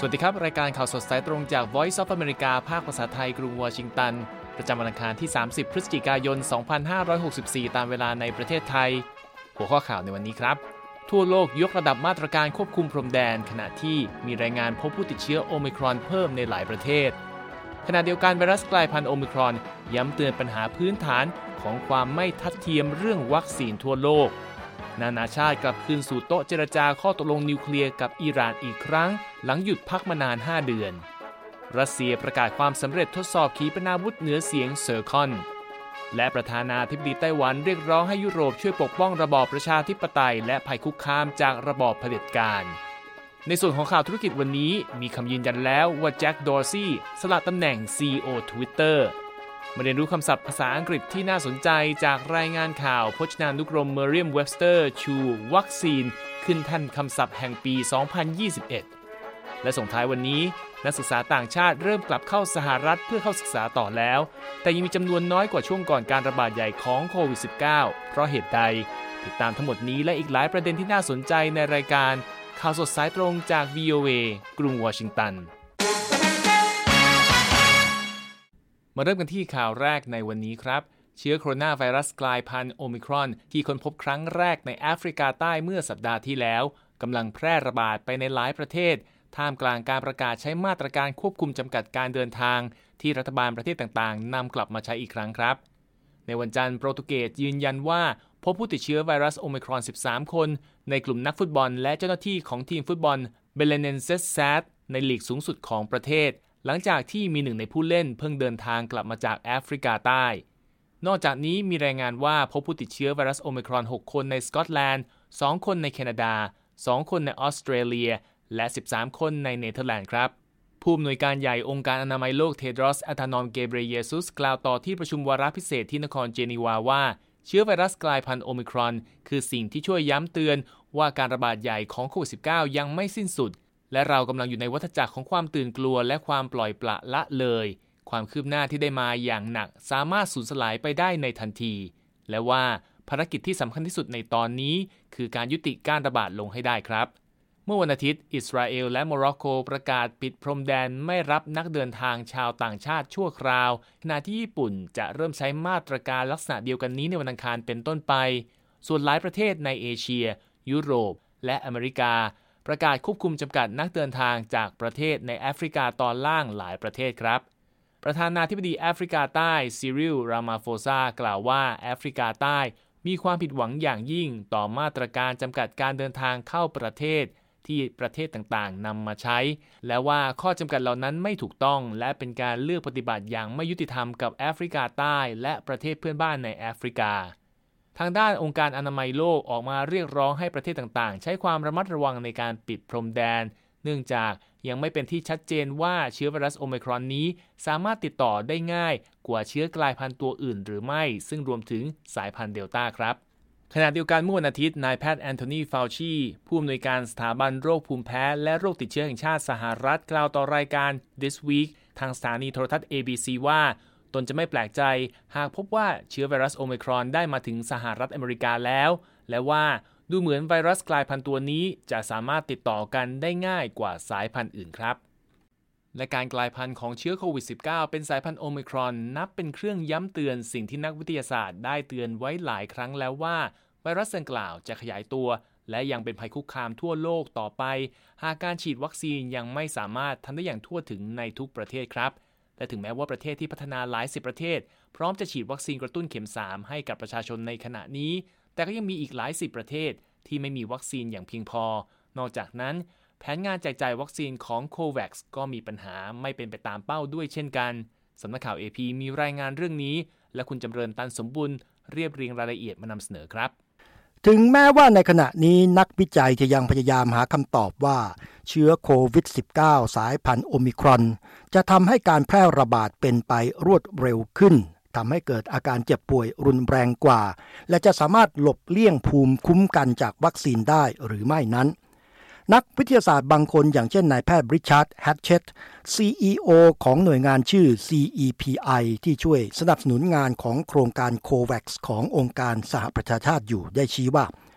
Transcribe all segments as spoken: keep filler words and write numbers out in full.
วัสดีครับรายการข่าวสดสายตรงจาก Voice of America ภาคภาษาไทยกรุงวอชิงตันประจำวันอังคารที่สามสิบพฤศจิกายนสองพันห้าร้อยหกสิบสี่ตามเวลาในประเทศไทยหัวข้อข่าวในวันนี้ครับทั่วโลกยกระดับมาตรการควบคุมพรมแดนขณะที่มีรายงานพบผู้ติดเชื้อโอมิครอนเพิ่มในหลายประเทศขณะเดียวกันไวรัสกลายพันธุ์โอมิครอนย้ำเตือนปัญหาพื้นฐานของความไม่ทัดเทียมเรื่องวัคซีนทั่วโลกนานาชาติกลับคืนสู่โต๊ะเจรจาข้อตกลงนิวเคลียร์กับอิหร่านอีกครั้งหลังหยุดพักมานานห้าเดือนรัสเซียประกาศความสำเร็จทดสอบขีปนาวุธเหนือเสียงเซอร์คอนและประธานาธิบดีไต้หวันเรียกร้องให้ยุโรปช่วยปกป้องระบอบประชาธิปไตยและภัยคุกคามจากระบอบเผด็จการในส่วนของข่าวธุรกิจวันนี้มีคำยืนยันแล้วว่าแจ็คดอร์ซี่สละตำแหน่ง ซี อี โอ Twitterมาเรียนรู้คำศัพท์ภาษาอังกฤษที่น่าสนใจจากรายงานข่าวพจนานุกรม Merriam-Webster ชูวัคซีนขึ้นแท่นคำศัพท์แห่งปี สองพันยี่สิบเอ็ด และส่งท้ายวันนี้นักศึกษาต่างชาติเริ่มกลับเข้าสหรัฐเพื่อเข้าศึกษาต่อแล้วแต่ยังมีจำนวนน้อยกว่าช่วงก่อนการระบาดใหญ่ของโควิด สิบเก้า เพราะเหตุใดติดตามทั้งหมดนี้และอีกหลายประเด็นที่น่าสนใจในรายการข่าวสดสายตรงจาก วี โอ เอ กรุงวอชิงตันมาเริ่มกันที่ข่าวแรกในวันนี้ครับเชื้อโคโรนาไวรัสกลายพันธุ์โอมิครอนที่ค้นพบครั้งแรกในแอฟริกาใต้เมื่อสัปดาห์ที่แล้วกำลังแพร่ระบาดไปในหลายประเทศท่ามกลางการประกาศใช้มาตรการควบคุมจำกัดการเดินทางที่รัฐบาลประเทศต่างๆนำกลับมาใช้อีกครั้งครับในวันจันทร์โปรตุเกสยืนยันว่าพบผู้ติดเชื้อไวรัสโอมิครอนสิบสามคนในกลุ่มนักฟุตบอลและเจ้าหน้าที่ของทีมฟุตบอลเบเลเนนเซสแซดในลีกสูงสุดของประเทศหลังจากที่มีหนึ่งในผู้เล่นเพิ่งเดินทางกลับมาจากแอฟริกาใต้นอกจากนี้มีรายงานว่าพบผู้ติดเชื้อไวรัสโอมิครอนหกคนในสกอตแลนด์สองคนในแคนาดาสองคนในออสเตรเลียและสิบสามคนในเนเธอร์แลนด์ครับผู้อำนวยการใหญ่องค์การอนามัยโลกเทดรอส อะธานอม เกเบรเยซุสกล่าวต่อที่ประชุมวาระพิเศษที่นครเจนีวาว่าเชื้อไวรัสกลายพันธุ์โอมิครอนคือสิ่งที่ช่วยย้ำเตือนว่าการระบาดใหญ่ของโควิด สิบเก้า ยังไม่สิ้นสุดและเรากำลังอยู่ในวัฏจักรของความตื่นกลัวและความปล่อยปละละเลยความคืบหน้าที่ได้มาอย่างหนักสามารถสูญสลายไปได้ในทันทีและว่าภารกิจที่สำคัญที่สุดในตอนนี้คือการยุติการระบาดลงให้ได้ครับเมื่อวันอาทิตย์อิสราเอลและโมร็อกโกประกาศปิดพรมแดนไม่รับนักเดินทางชาวต่างชาติชั่วคราวขณะที่ญี่ปุ่นจะเริ่มใช้มาตรการลักษณะเดียวกันนี้ในวันอังคารเป็นต้นไปส่วนหลายประเทศในเอเชียยุโรปและอเมริกาประกาศควบคุมจำกัดนักเดินทางจากประเทศในแอฟริกาตอนล่างหลายประเทศครับประธานาธิบดีแอฟริกาใต้ซิริล รามาโฟซากล่าวว่าแอฟริกาใต้มีความผิดหวังอย่างยิ่งต่อมาตรการจำกัดการเดินทางเข้าประเทศที่ประเทศต่างๆนำมาใช้และว่าข้อจำกัดเหล่านั้นไม่ถูกต้องและเป็นการเลือกปฏิบัติอย่างไม่ยุติธรรมกับแอฟริกาใต้และประเทศเพื่อนบ้านในแอฟริกาทางด้านองค์การอนามัยโลกออกมาเรียกร้องให้ประเทศต่างๆใช้ความระมัดระวังในการปิดพรมแดนเนื่องจากยังไม่เป็นที่ชัดเจนว่าเชื้อไวรัสโอมิครอนนี้สามารถติดต่อได้ง่ายกว่าเชื้อกลายพันธุ์ตัวอื่นหรือไม่ซึ่งรวมถึงสายพันธุ์เดลต้าครับขณะเดียวกันเมื่อวันอาทิตย์นายแพทย์แอนโทนี ฟาวชีผู้อำนวยการสถาบันโรคภูมิแพ้และโรคติดเชื้อแห่งชาติสหรัฐกล่าวต่อรายการ This Week ทางสถานีโทรทัศน์ เอ บี ซี ว่าตนจะไม่แปลกใจหากพบว่าเชื้อไวรัสโอมิครอนได้มาถึงสหรัฐอเมริกาแล้วและว่าดูเหมือนไวรัสกลายพันธุ์ตัวนี้จะสามารถติดต่อกันได้ง่ายกว่าสายพันธุ์อื่นครับและการกลายพันธุ์ของเชื้อโควิด สิบเก้า เป็นสายพันธุ์โอมิครอนนับเป็นเครื่องย้ำเตือนสิ่งที่นักวิทยาศาสตร์ได้เตือนไว้หลายครั้งแล้วว่าไวรัสดังกล่าวจะขยายตัวและยังเป็นภัยคุกคามทั่วโลกต่อไปหากการฉีดวัคซีนยังไม่สามารถทำได้อย่างทั่วถึงในทุกประเทศครับและถึงแม้ว่าประเทศที่พัฒนาหลายสิบประเทศพร้อมจะฉีดวัคซีนกระตุ้นเข็มสามให้กับประชาชนในขณะนี้แต่ก็ยังมีอีกหลายสิบประเทศที่ไม่มีวัคซีนอย่างเพียงพอนอกจากนั้นแผนงานแจกจ่ายวัคซีนของ โคแว็กซ์ ก็มีปัญหาไม่เป็นไปตามเป้าด้วยเช่นกันสำนักข่าว เอ พี มีรายงานเรื่องนี้และคุณจำเริญตันสมบุญเรียบเรียงรายละเอียดมานำเสนอครับถึงแม้ว่าในขณะนี้นักวิจัยจะยังพยายามหาคำตอบว่าเชื้อโควิด สิบเก้า สายพันธุ์โอมิครอนจะทำให้การแพร่ระบาดเป็นไปรวดเร็วขึ้นทำให้เกิดอาการเจ็บป่วยรุนแรงกว่าและจะสามารถหลบเลี่ยงภูมิคุ้มกันจากวัคซีนได้หรือไม่นั้น นักวิทยาศาสตร์บางคนอย่างเช่นนายแพทย์ริชาร์ด แฮตเชต ซี อี โอ ของหน่วยงานชื่อ ซี อี พี ไอ ที่ช่วยสนับสนุนงานของโครงการ โคแว็กซ์ ขององค์การสหประชาชาติอยู่ได้ชี้ว่า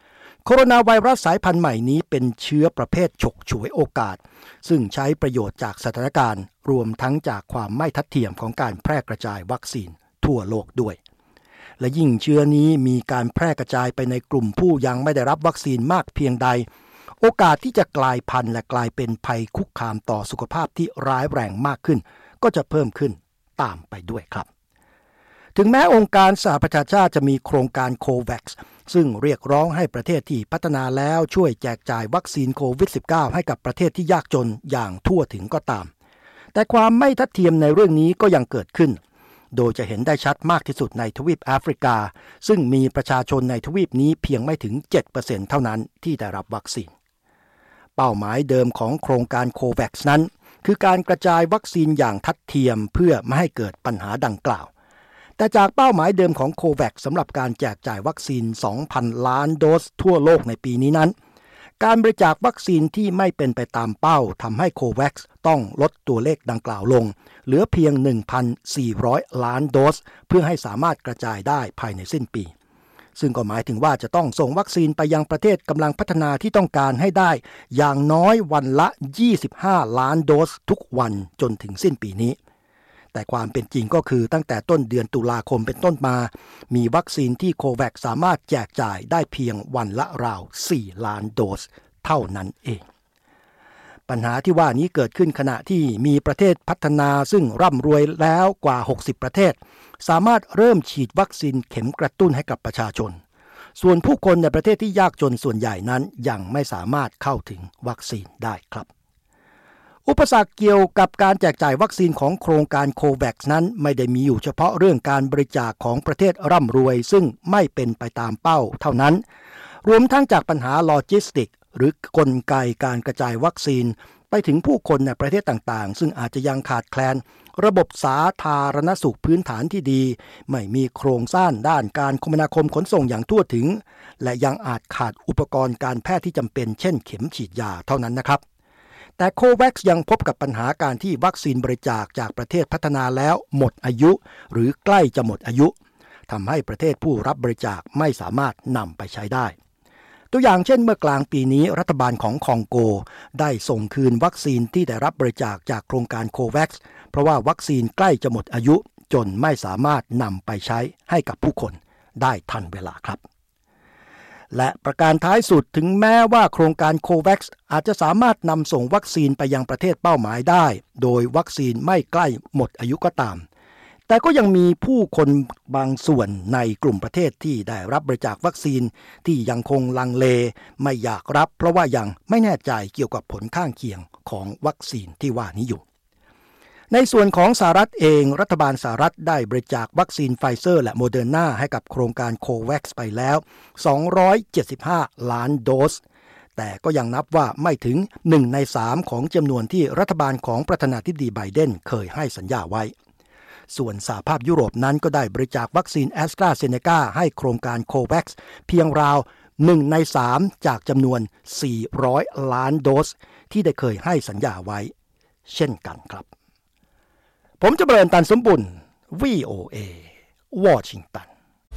โคโรนาไวรัสสายพันธุ์ใหม่นี้เป็นเชื้อประเภทฉกฉวยโอกาสซึ่งใช้ประโยชน์จากสถานการณ์รวมทั้งจากความไม่ทัดเทียมของการแพร่กระจายวัคซีนทั่วโลกด้วยและยิ่งเชื้อนี้มีการแพร่กระจายไปในกลุ่มผู้ยังไม่ได้รับวัคซีนมากเพียงใดโอกาสที่จะกลายพันธุ์และกลายเป็นภัยคุกคามต่อสุขภาพที่ร้ายแรงมากขึ้นก็จะเพิ่มขึ้นตามไปด้วยครับถึงแม้องค์การสหประชาชาติจะมีโครงการโคแว็กซ์ซึ่งเรียกร้องให้ประเทศที่พัฒนาแล้วช่วยแจกจ่ายวัคซีนโควิด สิบเก้า ให้กับประเทศที่ยากจนอย่างทั่วถึงก็ตามแต่ความไม่ทัดเทียมในเรื่องนี้ก็ยังเกิดขึ้นโดยจะเห็นได้ชัดมากที่สุดในทวีปแอฟริกาซึ่งมีประชาชนในทวีปนี้เพียงไม่ถึง เจ็ดเปอร์เซ็นต์ เท่านั้นที่ได้รับวัคซีนเป้าหมายเดิมของโครงการโคแว็กซ์นั้นคือการกระจายวัคซีนอย่างทัดเทียมเพื่อไม่ให้เกิดปัญหาดังกล่าวแต่จากเป้าหมายเดิมของโคแว็กซ์สำหรับการแจกจ่ายวัคซีน สองพัน ล้านโดสทั่วโลกในปีนี้นั้นการบริจาควัคซีนที่ไม่เป็นไปตามเป้าทำให้โคแว็กซ์ต้องลดตัวเลขดังกล่าวลงเหลือเพียง หนึ่งพันสี่ร้อย ล้านโดสเพื่อให้สามารถกระจายได้ภายในสิ้นปีซึ่งก็หมายถึงว่าจะต้องส่งวัคซีนไปยังประเทศกำลังพัฒนาที่ต้องการให้ได้อย่างน้อยวันละยี่สิบห้าล้านโดสทุกวันจนถึงสิ้นปีนี้แต่ความเป็นจริงก็คือตั้งแต่ต้นเดือนตุลาคมเป็นต้นมามีวัคซีนที่โคแว็กซ์สามารถแจกจ่ายได้เพียงวันละราวสี่ล้านโดสเท่านั้นเองปัญหาที่ว่านี้เกิดขึ้นขณะที่มีประเทศพัฒนาซึ่งร่ำรวยแล้วกว่าหกสิบประเทศสามารถเริ่มฉีดวัคซีนเข็มกระตุ้นให้กับประชาชนส่วนผู้คนในประเทศที่ยากจนส่วนใหญ่นั้นยังไม่สามารถเข้าถึงวัคซีนได้ครับอุปสรรคเกี่ยวกับการแจกจ่ายวัคซีนของโครงการโคแว็กซ์นั้นไม่ได้มีอยู่เฉพาะเรื่องการบริจาคของประเทศร่ำรวยซึ่งไม่เป็นไปตามเป้าเท่านั้นรวมทั้งจากปัญหาโลจิสติกหรือกลไกการกระจายวัคซีนไปถึงผู้คนในประเทศต่างๆซึ่งอาจจะยังขาดแคลนระบบสาธารณสุขพื้นฐานที่ดีไม่มีโครงสร้างด้านการคมนาคมขนส่งอย่างทั่วถึงและยังอาจขาดอุปกรณ์การแพทย์ที่จำเป็นเช่นเข็มฉีดยาเท่านั้นนะครับแต่โคแว็กซ์ยังพบกับปัญหาการที่วัคซีนบริจาคจากประเทศพัฒนาแล้วหมดอายุหรือใกล้จะหมดอายุทำให้ประเทศผู้รับบริจาคไม่สามารถนำไปใช้ได้ตัวอย่างเช่นเมื่อกลางปีนี้รัฐบาลของคองโกได้ส่งคืนวัคซีนที่ได้รับบริจาคจากโครงการโคแว็กซ์เพราะว่าวัคซีนใกล้จะหมดอายุจนไม่สามารถนำไปใช้ให้กับผู้คนได้ทันเวลาครับและประการท้ายสุดถึงแม้ว่าโครงการโคแว็กซ์อาจจะสามารถนำส่งวัคซีนไปยังประเทศเป้าหมายได้โดยวัคซีนไม่ใกล้หมดอายุก็ตามแต่ก็ยังมีผู้คนบางส่วนในกลุ่มประเทศที่ได้รับบริจาควัคซีนที่ยังคงลังเลไม่อยากรับเพราะว่ายังไม่แน่ใจเกี่ยวกับผลข้างเคียงของวัคซีนที่ว่านี้อยู่ในส่วนของสหรัฐเองรัฐบาลสหรัฐได้บริจาควัคซีนไฟเซอร์และโมเดอร์นาให้กับโครงการโคแว็กซ์ไปแล้วสองร้อยเจ็ดสิบห้าล้านโดสแต่ก็ยังนับว่าไม่ถึงหนึ่งในสามของจำนวนที่รัฐบาลของประธานาธิบดีไบเดนเคยให้สัญญาไว้ส่วนสหภาพยุโรปนั้นก็ได้บริจาควัคซีนแอสตราเซเนกาให้โครงการโคแว็กซ์เพียงราวหนึ่งในสามจากจำนวนสี่ร้อยล้านโดสที่ได้เคยให้สัญญาไว้เช่นกันครับผมจะเบริญตันสมบุญ วี โอ เอ วอชิงตัน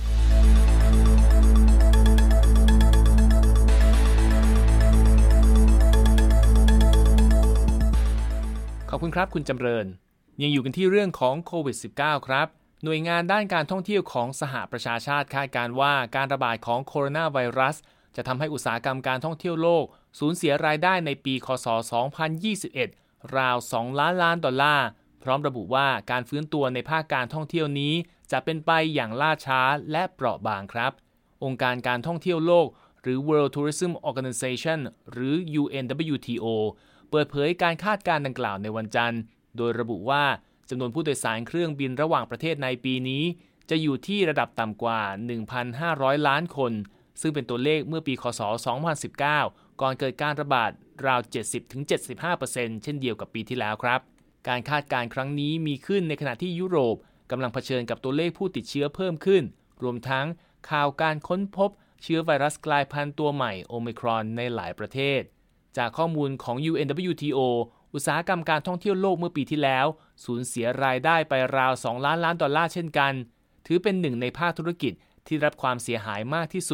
ขอบคุณครับคุณจำเริญยังอยู่กันที่เรื่องของโควิด สิบเก้า ครับหน่วยงานด้านการท่องเที่ยวของสหประชาชาติคาดการณ์ว่าการระบาดของโคโรนาไวรัสจะทำให้อุตสาหกรรมการท่องเที่ยวโลกสูญเสียรายได้ในปีค.ศ. สองพันยี่สิบเอ็ดราวสองล้านล้านดอลลาร์พร้อมระบุว่าการฟื้นตัวในภาคการท่องเที่ยวนี้จะเป็นไปอย่างล่าช้าและเปราะบางครับองค์การการท่องเที่ยวโลกหรือ World Tourism Organization หรือ ยู เอ็น ดับเบิลยู ที โอ เปิดเผยการคาดการณ์ดังกล่าวในวันจันทร์โดยระบุว่าจำนวนผู้โดยสารเครื่องบินระหว่างประเทศในปีนี้จะอยู่ที่ระดับต่ำกว่า หนึ่งพันห้าร้อย ล้านคนซึ่งเป็นตัวเลขเมื่อปีค.ศ. สองพันสิบเก้าก่อนเกิดการระบาดราว เจ็ดสิบถึงเจ็ดสิบห้าเปอร์เซ็นต์ เช่นเดียวกับปีที่แล้วครับการคาดการณ์ครั้งนี้มีขึ้นในขณะที่ยุโรปกำลังเผชิญกับตัวเลขผู้ติดเชื้อเพิ่มขึ้นรวมทั้งข่าวการค้นพบเชื้อไวรัสกลายพันธุ์ตัวใหม่โอไมครอนในหลายประเทศจากข้อมูลของ ยู เอ็น ดับเบิลยู ที โอ อุตสาหกรรมการท่องเที่ยวโลกเมื่อปีที่แล้วสูญเสียรายได้ไปราวสองล้านล้านดอลลาร์เช่นกันถือเป็นหนึ่งในภาคธุรกิจที่รับความเสียหายมากที่สุด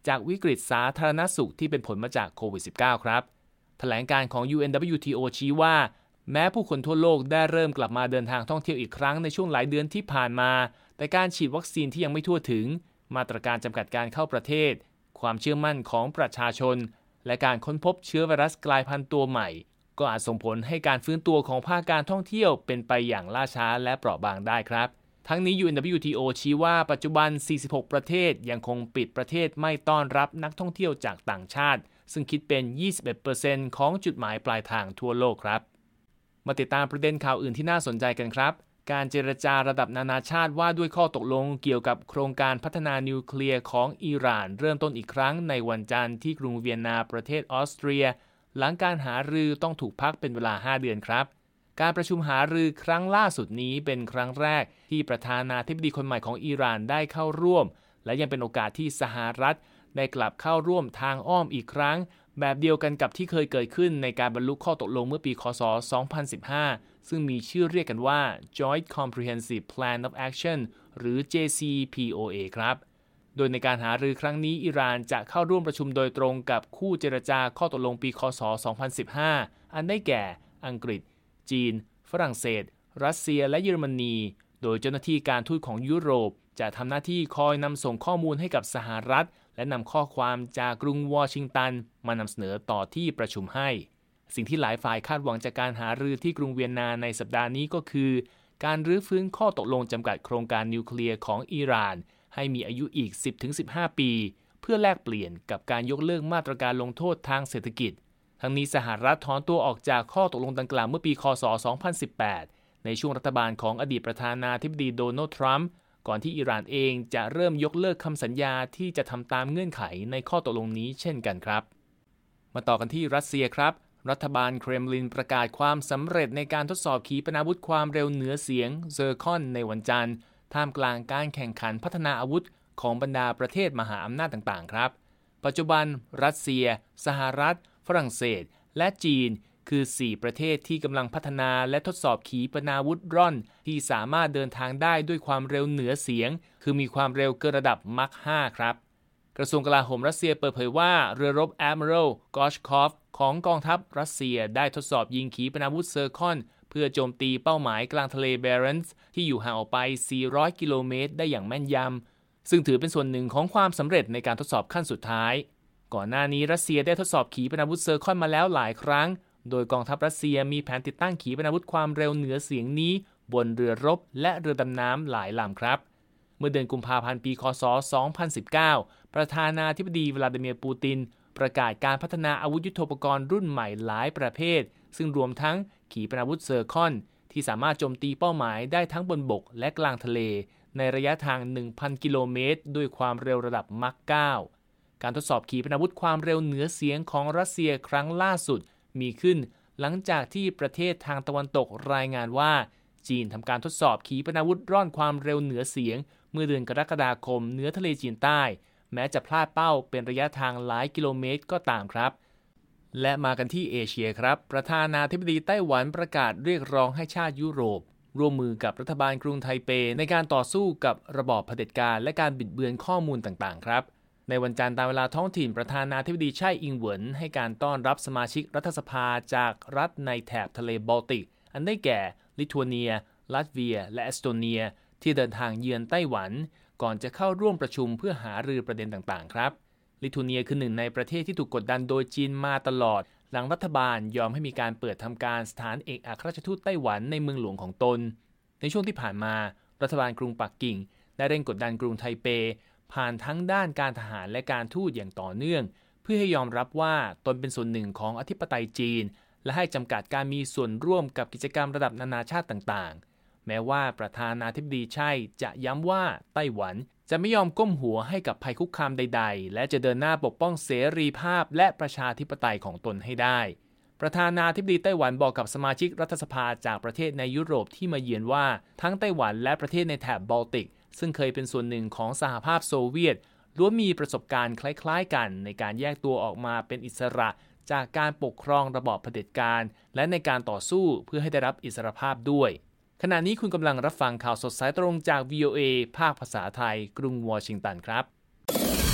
จากวิกฤตสาธารณสุขที่เป็นผลมาจากโควิด สิบเก้า ครับแถลงการของ ยู เอ็น ดับเบิลยู ที โอ ชี้ว่าแม้ผู้คนทั่วโลกได้เริ่มกลับมาเดินทางท่องเที่ยวอีกครั้งในช่วงหลายเดือนที่ผ่านมาแต่การฉีดวัคซีนที่ยังไม่ทั่วถึงมาตรการจำกัดการเข้าประเทศความเชื่อมั่นของประชาชนและการค้นพบเชื้อไวรัสกลายพันธุ์ตัวใหม่ก็อาจส่งผลให้การฟื้นตัวของภาคการท่องเที่ยวเป็นไปอย่างล่าช้าและเปราะบางได้ครับทั้งนี้ ยู เอ็น ดับเบิลยู ที โอ ชี้ว่าปัจจุบันสี่สิบหกประเทศยังคงปิดประเทศไม่ต้อนรับนักท่องเที่ยวจากต่างชาติซึ่งคิดเป็น ยี่สิบเอ็ดเปอร์เซ็นต์ ของจุดหมายปลายทางทั่วโลกครับมาติดตามประเด็นข่าวอื่นที่น่าสนใจกันครับการเจรจาระดับนานาชาติว่าด้วยข้อตกลงเกี่ยวกับโครงการพัฒนานิวเคลียร์ของอิหร่านเริ่มต้นอีกครั้งในวันจันทร์ที่กรุงเวียนนาประเทศออสเตรียหลังการหารือต้องถูกพักเป็นเวลาห้าเดือนครับการประชุมหารือครั้งล่าสุดนี้เป็นครั้งแรกที่ประธานาธิบดีคนใหม่ของอิหร่านได้เข้าร่วมและยังเป็นโอกาสที่สหรัฐได้กลับเข้าร่วมทางอ้อมอีกครั้งแบบเดียวกันกับที่เคยเกิดขึ้นในการบรรลุข้อตกลงเมื่อปีค.ศ. สองพันสิบห้าซึ่งมีชื่อเรียกกันว่า Joint Comprehensive Plan of Action หรือ เจ ซี พี โอ เอ ครับโดยในการหารือครั้งนี้อิหร่านจะเข้าร่วมประชุมโดยตรงกับคู่เจรจาข้อตกลงปีค.ศ. สองพันสิบห้าอันได้แก่อังกฤษจีนฝรั่งเศสรัสเซียและเยอรมนีโดยเจ้าหน้าที่การทูตของยุโรปจะทำหน้าที่คอยนำส่งข้อมูลให้กับสหรัฐและนำข้อความจากกรุงวอชิงตันมานำเสนอต่อที่ประชุมให้สิ่งที่หลายฝ่ายคาดหวังจากการหารือที่กรุงเวียนนาในสัปดาห์นี้ก็คือการรื้อฟื้นข้อตกลงจำกัดโครงการนิวเคลียร์ของอิหร่านให้มีอายุอีก สิบถึงสิบห้า ปีเพื่อแลกเปลี่ยนกับการยกเลิกมาตรการลงโทษทางเศรษฐกิจทั้งนี้สหรัฐถอนตัวออกจากข้อตกลงดังกล่าวเมื่อปีค.ศ. สองพันสิบแปดในช่วงรัฐบาลของอดีตประธานาธิบดีโดนัลด์ทรัมป์ก่อนที่อิหร่านเองจะเริ่มยกเลิกคำสัญญาที่จะทำตามเงื่อนไขในข้อตกลงนี้เช่นกันครับมาต่อกันที่รัสเซียครับรัฐบาลเครมลินประกาศความสำเร็จในการทดสอบขีปนาวุธความเร็วเหนือเสียงเซอร์คอนในวันจันทร์ท่ามกลางการแข่งขันพัฒนาอาวุธของบรรดาประเทศมหาอำนาจต่างๆครับปัจจุบันรัสเซียสหรัฐฝรั่งเศสและจีนคือสี่ประเทศที่กำลังพัฒนาและทดสอบขีปนาวุธร่อนที่สามารถเดินทางได้ด้วยความเร็วเหนือเสียงคือมีความเร็วเกินระดับมัค ห้า ครับกระทรวงกลาโหมรัสเซียเปิดเผยว่าเรือรบ Admiral Gorshkov ของกองทัพรัสเซียได้ทดสอบยิงขีปนาวุธเซอร์คอนเพื่อโจมตีเป้าหมายกลางทะเลเบเรนซ์ที่อยู่ห่างออกไปสี่ร้อยกิโลเมตรได้อย่างแม่นยำซึ่งถือเป็นส่วนหนึ่งของความสำเร็จในการทดสอบขั้นสุดท้ายก่อนหน้านี้รัสเซียได้ทดสอบขีปนาวุธเซอร์คอนมาแล้วหลายครั้งโดยกองทัพรัสเซียมีแผนติดตั้งขีปนาวุธความเร็วเหนือเสียงนี้บนเรือรบและเรือดำน้ำหลายลำครับเมื่อเดือนกุมภาพันธ์ปีค.ศ. สองพันสิบเก้าประธานาธิบดีวลาดิเมียร์ปูตินประกาศการพัฒนาอาวุธยุทโธปกรณ์รุ่นใหม่หลายประเภทซึ่งรวมทั้งขีปนาวุธเซอร์คอนที่สามารถโจมตีเป้าหมายได้ทั้งบนบกและกลางทะเลในระยะทาง หนึ่งพัน กิโลเมตรด้วยความเร็วระดับมัค เก้า การทดสอบขีปนาวุธความเร็วเหนือเสียงของรัสเซียครั้งล่าสุดมีขึ้นหลังจากที่ประเทศทางตะวันตกรายงานว่าจีนทำการทดสอบขีปนาวุธร่อนความเร็วเหนือเสียงเมื่อเดือนกรกฎาคมเหนือทะเลจีนใต้แม้จะพลาดเป้าเป็นระยะทางหลายกิโลเมตรก็ตามครับและมากันที่เอเชียครับประธานาธิบดีไต้หวันประกาศเรียกร้องให้ชาติยุโรปร่วมมือกับรัฐบาลกรุงไทเปในการต่อสู้กับระบอบเผด็จการและการบิดเบือนข้อมูลต่างๆครับในวันจันทร์ตามเวลาท้องถิ่นประธานาธิบดีไช่อิงเหวินให้การต้อนรับสมาชิกรัฐสภาจากรัฐในแถบทะเลบอลติกอันได้แก่ลิทัวเนียลัตเวียและเอสโตเนียที่เดินทางเยือนไต้หวันก่อนจะเข้าร่วมประชุมเพื่อหารือประเด็นต่างๆครับลิทัวเนียคือหนึ่งในประเทศที่ถูกกดดันโดยจีนมาตลอดหลังรัฐบาลยอมให้มีการเปิดทำการสถานเอกอัครราชทูตไต้หวันในเมืองหลวงของตนในช่วงที่ผ่านมารัฐบาลกรุงปักกิ่งได้เร่งกดดันกรุงไทเปผ่านทั้งด้านการทหารและการทูตอย่างต่อเนื่องเพื่อให้ยอมรับว่าตนเป็นส่วนหนึ่งของอธิปไตยจีนและให้จำกัดการมีส่วนร่วมกับกิจกรรมระดับนานาชาติต่างๆแม้ว่าประธานาธิบดีไช่จะย้ำว่าไต้หวันจะไม่ยอมก้มหัวให้กับภัยคุกคามใดๆและจะเดินหน้าปกป้องเสรีภาพและประชาธิปไตยของตนให้ได้ประธานาธิบดีไต้หวันบอกกับสมาชิกรัฐสภาจากประเทศในยุโรปที่มาเยือนว่าทั้งไต้หวันและประเทศในแถบบอลติกซึ่งเคยเป็นส่วนหนึ่งของสหภาพโซเวียตล้วนมีประสบการณ์คล้ายๆกันในการแยกตัวออกมาเป็นอิสระจากการปกครองระบอบเผด็จการและในการต่อสู้เพื่อให้ได้รับอิสรภาพด้วยขณะนี้คุณกำลังรับฟังข่าวสดสายตรงจาก วี โอ เอ ภาคภาษาไทยกรุงวอชิงตันครับ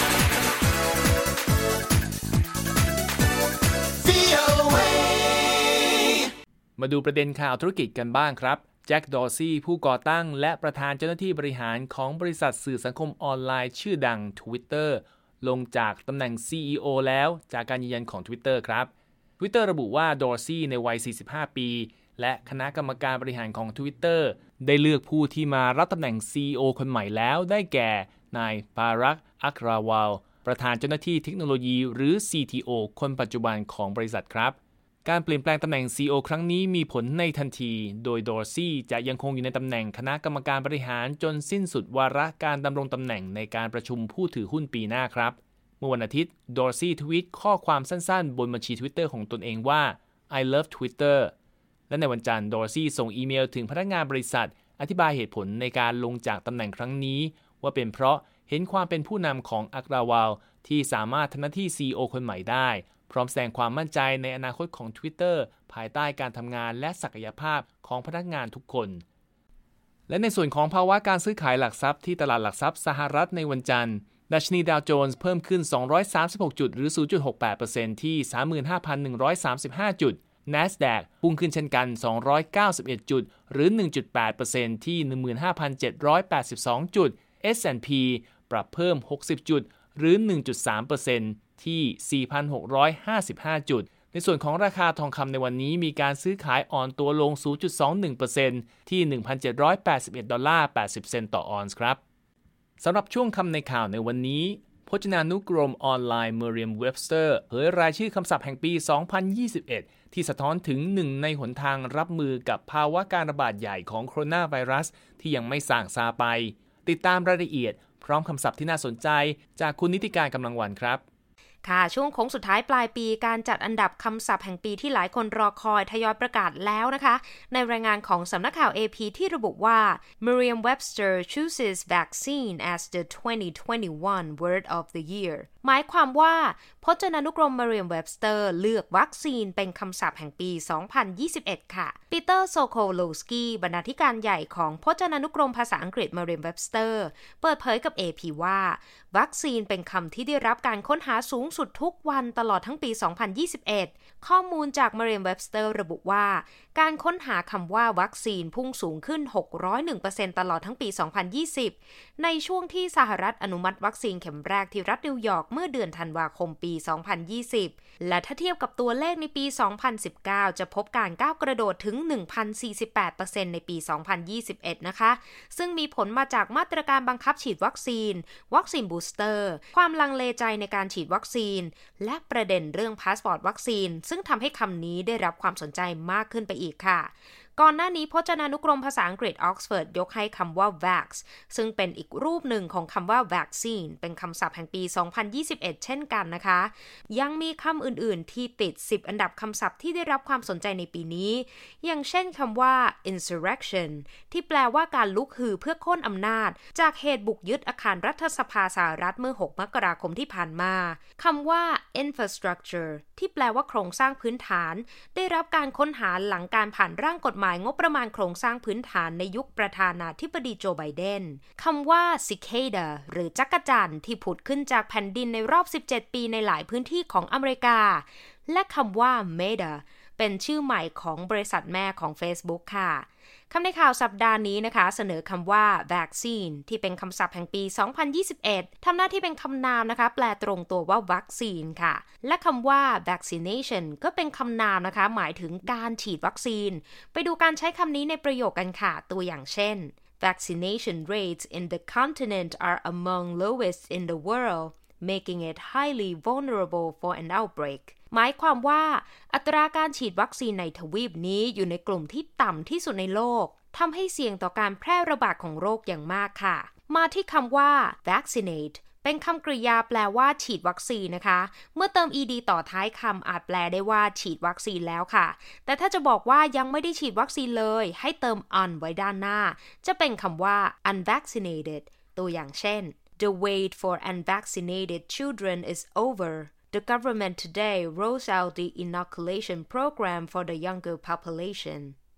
มาดูประเด็นข่าวธุรกิจกันบ้างครับแจ็คดอร์ซี่ผู้ก่อตั้งและประธานเจ้าหน้าที่บริหารของบริษัทสื่อสังคมออนไลน์ชื่อดัง Twitter ลงจากตำแหน่ง ซี อี โอ แล้วจากการยืนยันของ Twitter ครับ Twitter ระบุว่าดอร์ซี่ในวัยสี่สิบห้าปีและคณะกรรมการบริหารของ Twitter ได้เลือกผู้ที่มารับตำแหน่ง ซี อี โอ คนใหม่แล้วได้แก่นายปารักอักราวาลประธานเจ้าหน้าที่เทคโนโลยีหรือ ซี ที โอ คนปัจจุบันของบริษัทครับการเปลี่ยนแปลงตำแหน่ง ซี อี โอ ครั้งนี้มีผลในทันทีโดยดอร์ซี่จะยังคงอยู่ในตำแหน่งคณะกรรมการบริหารจนสิ้นสุดวาระการดำรงตำแหน่งในการประชุมผู้ถือหุ้นปีหน้าครับเมื่อวันอาทิตย์ดอร์ซี่ทวีตข้อความสั้นๆบนบัญชี Twitter ของตนเองว่า I love Twitter และในวันจันทร์ดอร์ซี่ส่งอีเมลถึงพนักงานบริษัทอธิบายเหตุผลในการลงจากตำแหน่งครั้งนี้ว่าเป็นเพราะเห็นความเป็นผู้นำของอักราวาลที่สามารถทำหน้าที่ ซี อี โอ คนใหม่ได้พร้อมแสดงความมั่นใจในอนาคตของ Twitter ภายใต้การทำงานและศักยภาพของพนักงานทุกคนและในส่วนของภาวะการซื้อขายหลักทรัพย์ที่ตลาดหลักทรัพย์สหรัฐในวันจันทร์ดัชนีดาวโจนส์เพิ่มขึ้นสองร้อยสามสิบหกจุดหรือ ศูนย์จุดหกแปดเปอร์เซ็นต์ ที่ สามหมื่นห้าพันหนึ่งร้อยสามสิบห้า จุด NASDAQ พุ่งขึ้นเช่นกันสองร้อยเก้าสิบเอ็ดจุดหรือ หนึ่งจุดแปดเปอร์เซ็นต์ ที่ หนึ่งหมื่นห้าพันเจ็ดร้อยแปดสิบสอง จุด เอส แอนด์ พี ปรับเพิ่มหกสิบจุดหรือ หนึ่งจุดสามเปอร์เซ็นต์ ที่ สี่พันหกร้อยห้าสิบห้า จุดในส่วนของราคาทองคำในวันนี้มีการซื้อขายอ่อนตัวลง ศูนย์จุดสองหนึ่งเปอร์เซ็นต์ ที่ หนึ่งพันเจ็ดร้อยแปดสิบเอ็ดดอลลาร์แปดสิบเซนต์ต่อออนซ์ครับสำหรับช่วงคำในข่าวในวันนี้พจนานุกรมออนไลน์ Merriam-Webster เผยรายชื่อคำศัพท์แห่งปี สองพันยี่สิบเอ็ด ที่สะท้อนถึงหนึ่งในหนทางรับมือกับภาวะการระบาดใหญ่ของโคโรนาไวรัสที่ยังไม่ส่างซาไปติดตามรายละเอียดพร้อมคำศัพท์ที่น่าสนใจจากคุณนิติการกำลังวันครับค่ะช่วงโค้งสุดท้ายปลายปีการจัดอันดับคำศัพท์แห่งปีที่หลายคนรอคอยทยอยประกาศแล้วนะคะในรายงานของสำนักข่าว เอ พี ที่ระบุว่า Merriam-Webster chooses vaccine as the twenty twenty-one word of the year หมายความว่าพจนานุกรม Merriam-Webster เลือกวัคซีนเป็นคำศัพท์แห่งปี สองพันยี่สิบเอ็ด ค่ะปีเตอร์โซโคโลสกี้บรรณาธิการใหญ่ของพจนานุกรมภาษาอังกฤษ Merriam-Webster เปิดเผยกับ เอ พี ว่าวัคซีนเป็นคำที่ได้รับการค้นหาสูงสุดทุกวันตลอดทั้งปี สองพันยี่สิบเอ็ด ข้อมูลจาก Merriam-Webster ระบุว่าการค้นหาคำว่าวัคซีนพุ่งสูงขึ้น หกร้อยเอ็ดเปอร์เซ็นต์ ตลอดทั้งปี สองพันยี่สิบ ในช่วงที่สหรัฐอนุมัติวัคซีนเข็มแรกที่รัฐนิวยอร์กเมื่อเดือนธันวาคมปี สองพันยี่สิบ และถ้าเทียบกับตัวเลขในปี สองพันสิบเก้า จะพบการก้าวกระโดดถึง หนึ่งพันสี่สิบแปดเปอร์เซ็นต์ ในปี สองพันยี่สิบเอ็ด นะคะซึ่งมีผลมาจากมาตรการบังคับฉีดวัคซีนวัคซีนบูสเตอร์ความลังเลใจในการฉีดวัคซีนและประเด็นเรื่องพาสปอร์ตวัคซีนซึ่งทำให้คำนี้ได้รับความสนใจมากขึ้นไปอีกค่ะก่อนหน้านี้พจนานุกรมภาษาอังกฤษออกซฟอร์ดยกให้คำว่า vax ซึ่งเป็นอีกรูปหนึ่งของคำว่า vaccine เป็นคำศัพท์แห่งปี สองพันยี่สิบเอ็ด เช่นกันนะคะยังมีคำอื่นๆที่ติดสิบอันดับคำศัพท์ที่ได้รับความสนใจในปีนี้อย่างเช่นคำว่า insurrection ที่แปลว่าการลุกฮือเพื่อโค่นอำนาจจากเหตุบุกยึดอาคารรัฐสภาสหรัฐเมื่อหกมกราคมที่ผ่านมาคำว่า infrastructure ที่แปลว่าโครงสร้างพื้นฐานได้รับการค้นหาหลังการผ่านร่างกฎหมายงบประมาณโครงสร้างพื้นฐานในยุคประธานาธิบดีโจไบเดนคำว่า cicada หรือจักจั่นที่ผุดขึ้นจากแผ่นดินในรอบสิบเจ็ดปีในหลายพื้นที่ของอเมริกาและคำว่า Meta เป็นชื่อใหม่ของบริษัทแม่ของ Facebook ค่ะคำในข่าวสัปดาห์นี้นะคะเสนอคำว่า vaccine ที่เป็นคำศัพท์แห่งปี สองพันยี่สิบเอ็ด ทำหน้าที่เป็นคำนามนะคะแปลตรงตัวว่าวัคซีนค่ะและคำว่า vaccination ก็เป็นคำนามนะคะหมายถึงการฉีดวัคซีนไปดูการใช้คำนี้ในประโยคกันค่ะตัวอย่างเช่น vaccination rates in the continent are among lowest in the world making it highly vulnerable for an outbreak หมายความว่าอัตราการฉีดวัคซีนในทวีปนี้อยู่ในกลุ่มที่ต่ำที่สุดในโลกทำให้เสี่ยงต่อการแพร่ระบาดของโรคอย่างมากค่ะมาที่คำว่า vaccinate เป็นคำกริยาแปลว่าฉีดวัคซีนนะคะเมื่อเติม ed ต่อท้ายคำอาจแปลได้ว่าฉีดวัคซีนแล้วค่ะแต่ถ้าจะบอกว่ายังไม่ได้ฉีดวัคซีนเลยให้เติม un ไว้ด้านหน้าจะเป็นคำว่า unvaccinated ตัวอย่างเช่นThe wait for unvaccinated children is over. The government today rolls out the inoculation program for the younger population.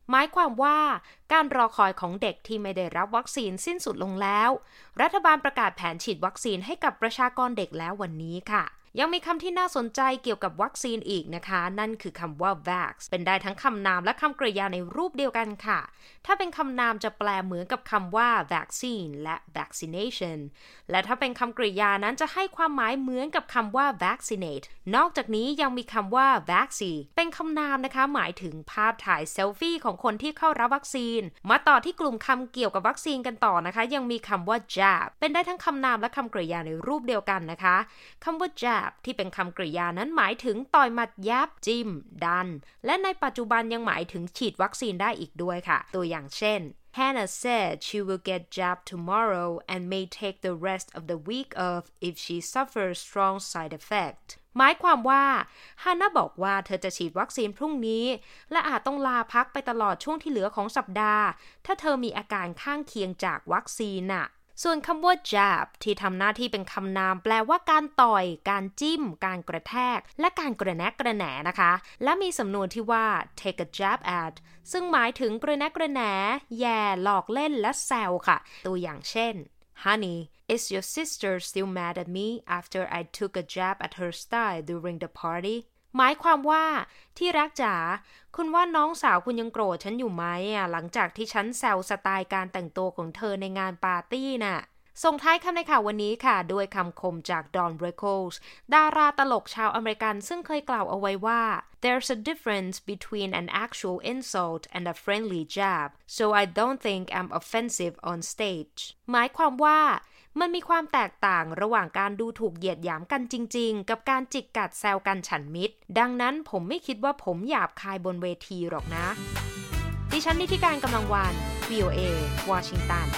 หมายความว่าการรอคอยของเด็กที่ไม่ได้รับวัคซีนสิ้นสุดลงแล้วรัฐบาลประกาศแผนฉีดวัคซีนให้กับประชากรเด็กแล้ววันนี้ค่ะยังมีคำที่น่าสนใจเกี่ยวกับวัคซีนอีกนะคะนั่นคือคำว่า vax เป็นได้ทั้งคำนามและคำกริยาในรูปเดียวกันค่ะถ้าเป็นคำนามจะแปลเหมือนกับคำว่า vaccine และ vaccination และถ้าเป็นคำกริยานั้นจะให้ความหมายเหมือนกับคำว่า vaccinate นอกจากนี้ยังมีคำว่า vaxi เป็นคำนามนะคะหมายถึงภาพถ่ายเซลฟี่ของคนที่เข้ารับวัคซีนมาต่อที่กลุ่มคำเกี่ยวกับวัคซีนกันต่อนะคะยังมีคำว่า jab เป็นได้ทั้งคำนามและคำกริยาในรูปเดียวกันนะคะคำว่า jabที่เป็นคำกริยานั้นหมายถึงต่อยหมัดยับจิ้มดันและในปัจจุบันยังหมายถึงฉีดวัคซีนได้อีกด้วยค่ะตัวอย่างเช่น Hannah said she will get jabbed tomorrow and may take the rest of the week off if she suffers strong side effect หมายความว่าฮาน่าบอกว่าเธอจะฉีดวัคซีนพรุ่งนี้และอาจต้องลาพักไปตลอดช่วงที่เหลือของสัปดาห์ถ้าเธอมีอาการข้างเคียงจากวัคซีนน่ะส่วนคำว่า jab ที่ทำหน้าที่เป็นคำนามแปลว่าการต่อยการจิ้มการกระแทกและการกระแนะกระแหนนะคะและมีสำนวนที่ว่า take a jab at ซึ่งหมายถึงกระแนะกระแหนแย่หลอกเล่นและแซวค่ะตัวอย่างเช่น Honey, is your sister still mad at me after I took a jab at her style during the party?หมายความว่าที่รักจ๋าคุณว่าน้องสาวคุณยังโกรธฉันอยู่ไหมอ่ะหลังจากที่ฉันแซวสไตล์การแต่งตัวของเธอในงานปาร์ตี้น่ะส่งท้ายคำในข่าววันนี้ค่ะด้วยคำคมจากดอนเรโคลส์ดาราตลกชาวอเมริกันซึ่งเคยกล่าวเอาไว้ว่า There's a difference between an actual insult and a friendly jab so I don't think I'm offensive on stage หมายความว่ามันมีความแตกต่างระหว่างการดูถูกเหยียดหยามกันจริงๆกับการจิกกัดแซวกันฉันมิตรดังนั้นผมไม่คิดว่าผมหยาบคายบนเวทีหรอกนะดิฉันนิติการกำลังวาน วี โอ เอ วอชิงตัน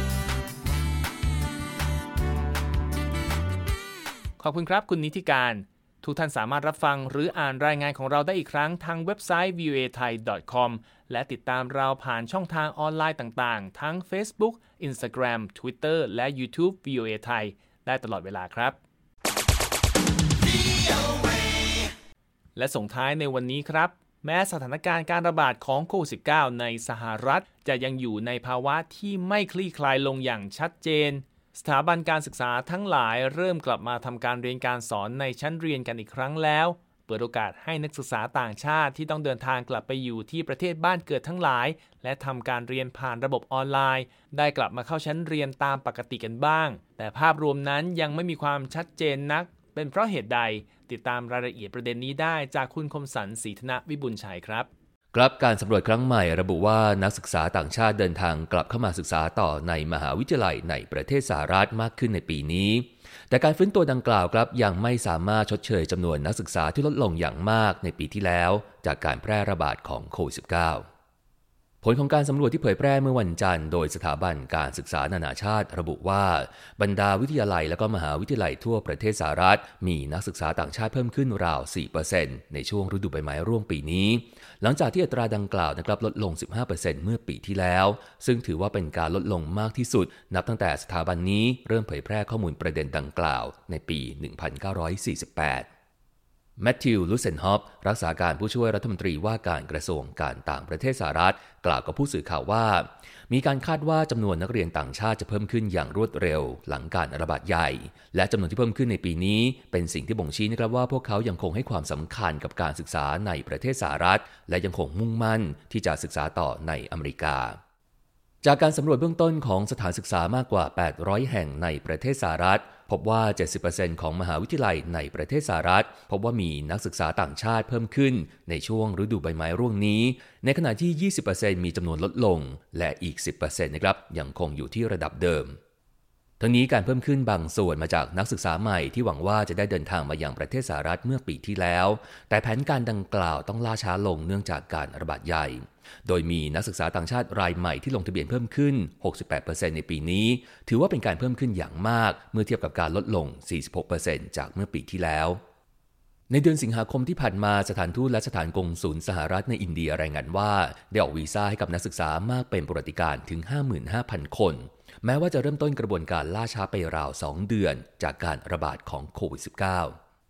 ขอบคุณครับคุณนิติการทุกท่านสามารถรับฟังหรืออ่านรายงานของเราได้อีกครั้งทางเว็บไซต์ วี โอ เอ ไทย ดอท คอม และติดตามเราผ่านช่องทางออนไลน์ต่างๆทั้ง Facebook Instagram Twitter และ YouTube วี โอ เอ ไทยได้ตลอดเวลาครับและส่งท้ายในวันนี้ครับแม้สถานการณ์การระบาดของโควิด สิบเก้า ในสหรัฐจะยังอยู่ในภาวะที่ไม่คลี่คลายลงอย่างชัดเจนสถาบันการศึกษาทั้งหลายเริ่มกลับมาทำการเรียนการสอนในชั้นเรียนกันอีกครั้งแล้วเปิดโอกาสให้นักศึกษาต่างชาติที่ต้องเดินทางกลับไปอยู่ที่ประเทศบ้านเกิดทั้งหลายและทำการเรียนผ่านระบบออนไลน์ได้กลับมาเข้าชั้นเรียนตามปกติกันบ้างแต่ภาพรวมนั้นยังไม่มีความชัดเจนนักเป็นเพราะเหตุใดติดตามรายละเอียดประเด็นนี้ได้จากคุณคมสันต์ศรีธนวิบูลย์ชัยครับครับการสำรวจครั้งใหม่ระบุว่านักศึกษาต่างชาติเดินทางกลับเข้ามาศึกษาต่อในมหาวิทยาลัยในประเทศสหรัฐมากขึ้นในปีนี้แต่การฟื้นตัวดังกล่าวครับยังไม่สามารถชดเชยจำนวนนักศึกษาที่ลดลงอย่างมากในปีที่แล้วจากการแพร่ระบาดของโควิด สิบเก้า ผลของการสำรวจที่เผยแพร่เมื่อวันจันทร์โดยสถาบันการศึกษานานาชาติระบุว่าบรรดาวิทยาลัยและก็มหาวิทยาลัยทั่วประเทศสหรัฐมีนักศึกษาต่างชาติเพิ่มขึ้นราว สี่เปอร์เซ็นต์ ในช่วงฤดูใบไม้ร่วงปีนี้หลังจากที่อัตราดังกล่าวนะครับลดลง สิบห้าเปอร์เซ็นต์ เมื่อปีที่แล้วซึ่งถือว่าเป็นการลดลงมากที่สุดนับตั้งแต่สถาบันนี้เริ่มเผยแพร่ข้อมูลประเด็นดังกล่าวในปี หนึ่งพันเก้าร้อยสี่สิบแปดแมทธิว ลูเซนฮอปรักษาการผู้ช่วยรัฐมนตรีว่าการกระทรวงการต่างประเทศสหรัฐกล่าวกับผู้สื่อข่าวว่ามีการคาดว่าจำนวนนักเรียนต่างชาติจะเพิ่มขึ้นอย่างรวดเร็วหลังการระบาดใหญ่และจำนวนที่เพิ่มขึ้นในปีนี้เป็นสิ่งที่บ่งชี้นะครับว่าพวกเขายังคงให้ความสำคัญกับการศึกษาในประเทศสหรัฐและยังคงมุ่งมั่นที่จะศึกษาต่อในอเมริกาจากการสำรวจเบื้องต้นของสถานศึกษามากกว่าแปดร้อยแห่งในประเทศสหรัฐพบว่า เจ็ดสิบเปอร์เซ็นต์ ของมหาวิทยาลัยในประเทศสหรัฐพบว่ามีนักศึกษาต่างชาติเพิ่มขึ้นในช่วงฤดูใบไม้ร่วงนี้ในขณะที่ ยี่สิบเปอร์เซ็นต์ มีจำนวนลดลงและอีก สิบเปอร์เซ็นต์ นะครับยังคงอยู่ที่ระดับเดิมทั้งนี้การเพิ่มขึ้นบางส่วนมาจากนักศึกษาใหม่ที่หวังว่าจะได้เดินทางมายังประเทศสหรัฐเมื่อปีที่แล้วแต่แผนการดังกล่าวต้องล่าช้าลงเนื่องจากการระบาดใหญ่โดยมีนักศึกษาต่างชาติรายใหม่ที่ลงทะเบียนเพิ่มขึ้น หกสิบแปดเปอร์เซ็นต์ ในปีนี้ถือว่าเป็นการเพิ่มขึ้นอย่างมากเมื่อเทียบกับการลดลง สี่สิบหกเปอร์เซ็นต์ จากเมื่อปีที่แล้วในเดือนสิงหาคมที่ผ่านมาสถานทูตและสถานกงสุลสหรัฐในอินเดียรายงานว่าได้ออกวีซ่าให้กับนักศึกษามากเป็นประวัติการณ์ถึง ห้าหมื่นห้าพัน คนแม้ว่าจะเริ่มต้นกระบวนการล่าช้าไปราวสองเดือนจากการระบาดของโควิด สิบเก้า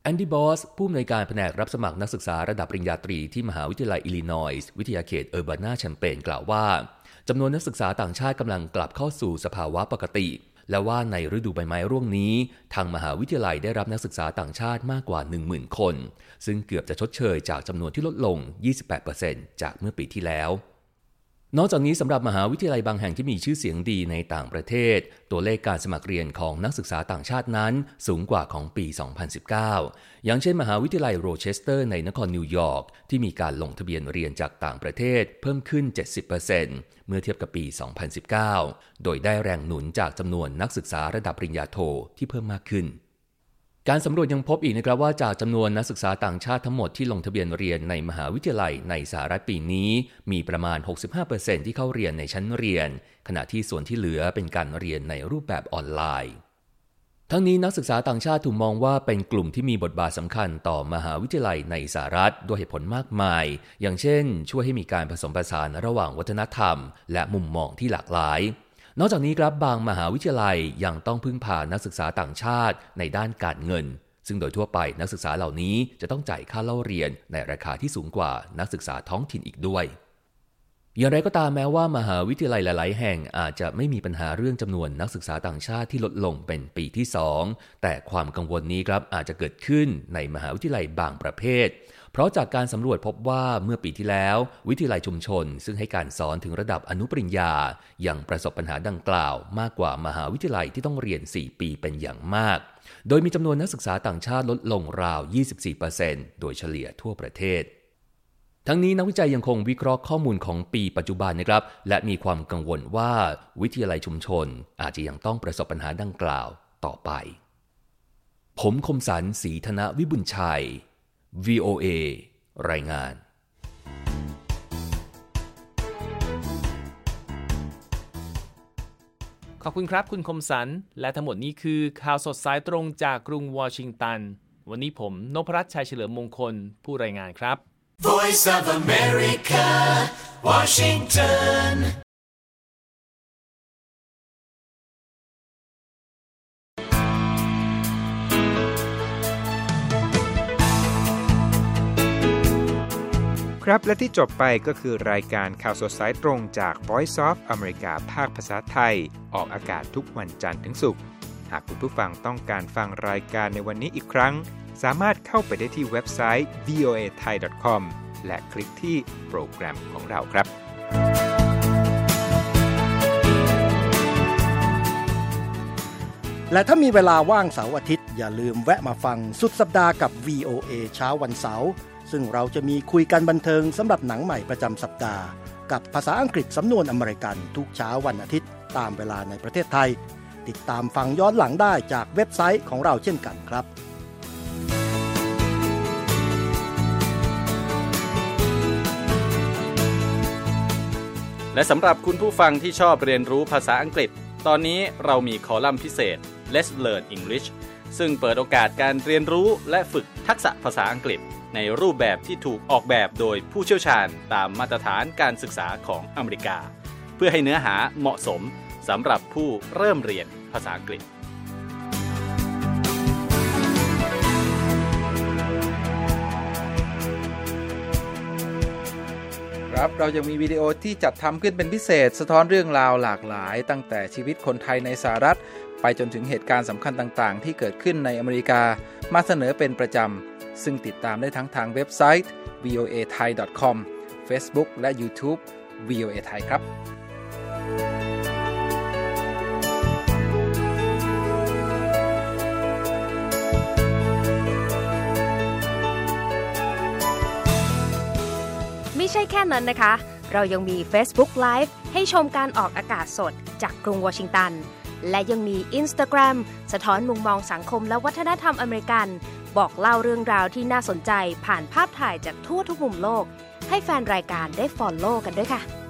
แอนดี้บอสผู้อำนวยการแผนกรับสมัครนักศึกษาระดับปริญญาตรีที่มหาวิทยาลัยอิลลินอยส์วิทยาเขตเออร์บานาแชมเปญกล่าวว่าจำนวนนักศึกษาต่างชาติกำลังกลับเข้าสู่สภาวะปกติและว่าในฤดูใบไม้ร่วงนี้ทางมหาวิทยาลัยได้รับนักศึกษาต่างชาติมากกว่า หนึ่งหมื่น คนซึ่งเกือบจะชดเชยจากจำนวนที่ลดลง ยี่สิบแปดเปอร์เซ็นต์ จากเมื่อปีที่แล้วนอกจากนี้สำหรับมหาวิทยาลัยบางแห่งที่มีชื่อเสียงดีในต่างประเทศตัวเลขการสมัครเรียนของนักศึกษาต่างชาตินั้นสูงกว่าของปี สองพันสิบเก้า อย่างเช่นมหาวิทยาลัยโรเชสเตอร์ในนครนิวยอร์กที่มีการลงทะเบียนเรียนจากต่างประเทศเพิ่มขึ้น เจ็ดสิบเปอร์เซ็นต์ เมื่อเทียบกับปี สองพันสิบเก้า โดยได้แรงหนุนจากจำนวนนักศึกษาระดับปริญญาโทที่เพิ่มมากขึ้นการสำรวจยังพบอีกนะครับว่าจากจำนวนนักศึกษาต่างชาติทั้งหมดที่ลงทะเบียนเรียนในมหาวิทยาลัยในสหรัฐปีนี้มีประมาณ หกสิบห้าเปอร์เซ็นต์ ที่เข้าเรียนในชั้นเรียนขณะที่ส่วนที่เหลือเป็นการเรียนในรูปแบบออนไลน์ทั้งนี้นักศึกษาต่างชาติถูกมองว่าเป็นกลุ่มที่มีบทบาทสำคัญต่อมหาวิทยาลัยในสหรัฐด้วยเหตุผลมากมายอย่างเช่นช่วยให้มีการผสมผสานระหว่างวัฒนธรรมและมุมมองที่หลากหลายนอกจากนี้ครับบางมหาวิทยาลัยยังต้องพึ่งพานักศึกษาต่างชาติในด้านการเงินซึ่งโดยทั่วไปนักศึกษาเหล่านี้จะต้องจ่ายค่าเล่าเรียนในราคาที่สูงกว่านักศึกษาท้องถิ่นอีกด้วยอย่างไรก็ตามแม้ว่ามหาวิทยาลัยหลายๆแห่งอาจจะไม่มีปัญหาเรื่องจำนวนนักศึกษาต่างชาติที่ลดลงเป็นปีที่สองแต่ความกังวลนี้ครับอาจจะเกิดขึ้นในมหาวิทยาลัยบางประเภทเพราะจากการสำรวจพบว่าเมื่อปีที่แล้ววิทยาลัยชุมชนซึ่งให้การสอนถึงระดับอนุปริญญายังประสบปัญหาดังกล่าวมากกว่ามหาวิทยาลัยที่ต้องเรียนสี่ปีเป็นอย่างมากโดยมีจำนวนนักศึกษาต่างชาติลดลงราว ยี่สิบสี่เปอร์เซ็นต์ โดยเฉลี่ยทั่วประเทศทั้งนี้นักวิจัยยังคงวิเคราะห์ข้อมูลของปีปัจจุบันนะครับและมีความกังวลว่าวิทยาลัยชุมชนอาจจะยังต้องประสบปัญหาดังกล่าวต่อไปผมคมสันต์ ศรีธนวิบุญชัย วี โอ เอ รายงานขอบคุณครับคุณคมสันต์และทั้งหมดนี้คือข่าวสดสายตรงจากกรุงวอชิงตันวันนี้ผมนพรัตน์ ชัยเฉลิมมงคลผู้รายงานครับ Voice of America Washington ครับและที่จบไปก็คือรายการข่าวสดสายตรงจาก Voice of America ภาคภาษาไทยออกอากาศทุกวันจันทร์ถึงศุกร์หากคุณผู้ฟังต้องการฟังรายการในวันนี้อีกครั้งสามารถเข้าไปได้ที่เว็บไซต์ วี โอ เอ ไทย ดอท คอม และคลิกที่โปรแกรมของเราครับและถ้ามีเวลาว่างเสาร์อาทิตย์อย่าลืมแวะมาฟังสุดสัปดาห์กับ วี โอ เอ เช้าวันเสาร์ซึ่งเราจะมีคุยกันบันเทิงสำหรับหนังใหม่ประจำสัปดาห์กับภาษาอังกฤษสำนวนอเมริกันทุกเช้าวันอาทิตย์ตามเวลาในประเทศไทยติดตามฟังย้อนหลังได้จากเว็บไซต์ของเราเช่นกันครับและสำหรับคุณผู้ฟังที่ชอบเรียนรู้ภาษาอังกฤษตอนนี้เรามีคอลัมน์พิเศษ Let's Learn English ซึ่งเปิดโอกาสการเรียนรู้และฝึกทักษะภาษาอังกฤษในรูปแบบที่ถูกออกแบบโดยผู้เชี่ยวชาญตามมาตรฐานการศึกษาของอเมริกาเพื่อให้เนื้อหาเหมาะสมสำหรับผู้เริ่มเรียนภาษาอังกฤษครับเรายังมีวิดีโอที่จัดทำขึ้นเป็นพิเศษสะท้อนเรื่องราวหลากหลายตั้งแต่ชีวิตคนไทยในสหรัฐไปจนถึงเหตุการณ์สำคัญต่างๆที่เกิดขึ้นในอเมริกามาเสนอเป็นประจำซึ่งติดตามได้ทั้งทางเว็บไซต์ วี โอ เอ ไทย ดอท คอม Facebook และ YouTube วี โอ เอ ไทยครับไม่ใช่แค่นั้นนะคะเรายังมี Facebook Live ให้ชมการออกอากาศสดจากกรุงวอชิงตันและยังมี Instagram สะท้อนมุมมองสังคมและวัฒนธรรมอเมริกันบอกเล่าเรื่องราวที่น่าสนใจผ่านภาพถ่ายจากทั่วทุกมุมโลกให้แฟนรายการได้ follow กันด้วยค่ะ